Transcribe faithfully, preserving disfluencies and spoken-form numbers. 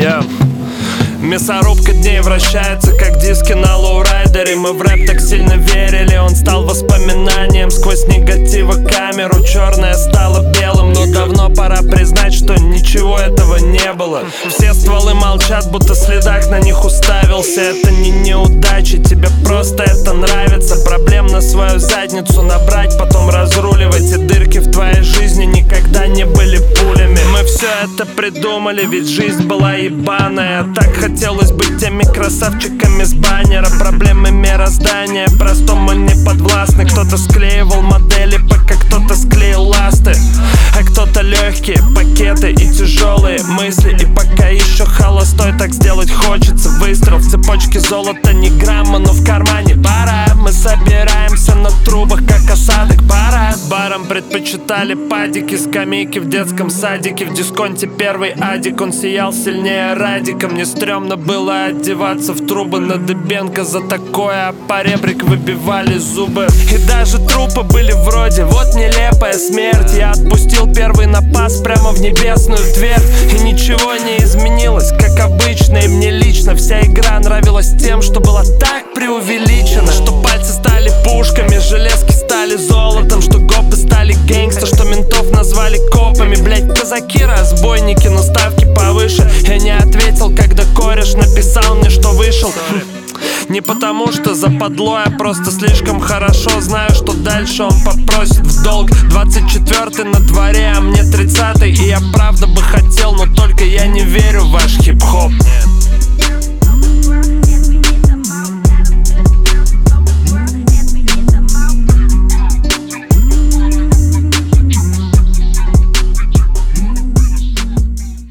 Yeah. Мясорубка дней вращается, как диски на лоурайдере. Мы в рэп так сильно верили, он стал воспоминанием. Сквозь негатива камеру черное стало белым. Но давно пора признать, что ничего этого не было. Все стволы молчат, будто следак на них уставился. Это не неудачи, тебе просто это нравится. Проблем на свою задницу набрать, потом разруливать. И дырки в твоей жизни никогда не были пулями. Мы все это придумали, ведь жизнь была ебаная. Так хотелось быть теми красавчиками с баннера. Проблемы мироздания простому не подвластны. Кто-то склеивал модели, пока кто-то склеил ласты, а кто-то легкие пакеты и тяжелые мысли. И пока еще холостой, так сделать хочется. Выстрел в цепочке золота, ни грамма, но в кармане пара. Мы собираемся на трубах, как осадок пара. Баром предпочитали падики, скамейки в детском садике. В дисконте первый адик, он сиял сильнее радика. Мне стрёмно было одеваться в трубы на Дыбенко за такое, а по ребрик выбивали зубы. И даже трупы были вроде вот нелепая смерть. Я отпустил первый напас прямо в небесную дверь. И ничего не изменилось, как обычно. И мне лично вся игра нравилась тем, что было так преувеличено. Что пальцы стали пушками, железки стали золотом. Что гопы стали гэнгста, что ментов назвали копами. Блять, казаки разбойники, но ставки повыше. Я не ответил, когда кореш написал мне, что вышел. Не потому что западло, я просто слишком хорошо знаю, что дальше он попросит в долг. Двадцать четвёртый на дворе, а мне тридцатый. И я правда бы хотел, но только я не верю в ваш хип-хоп.